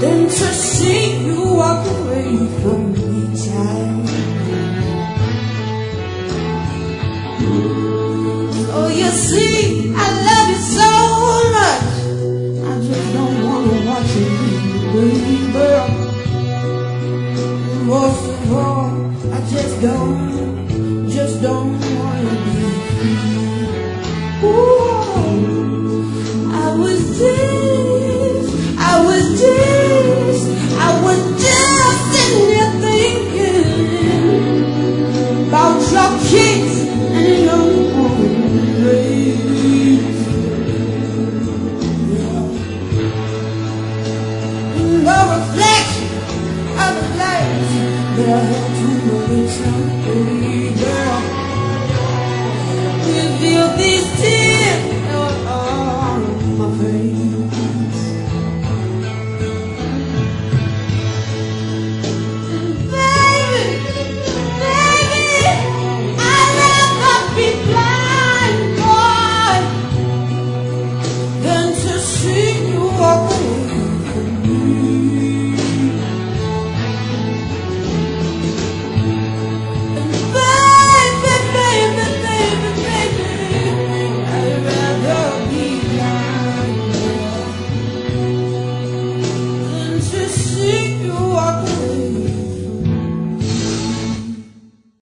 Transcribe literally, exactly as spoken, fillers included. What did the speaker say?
than to see you walk away from me, child. Oh, you see, I love you so much, I just don't wanna watch you leave, baby. Most of all, I just don't, just don't wanna be free. Ooh, I was just, I was just, I was just sitting here thinking about your kicks and your ways. Yeah. The reflection of the light that I had to waste on.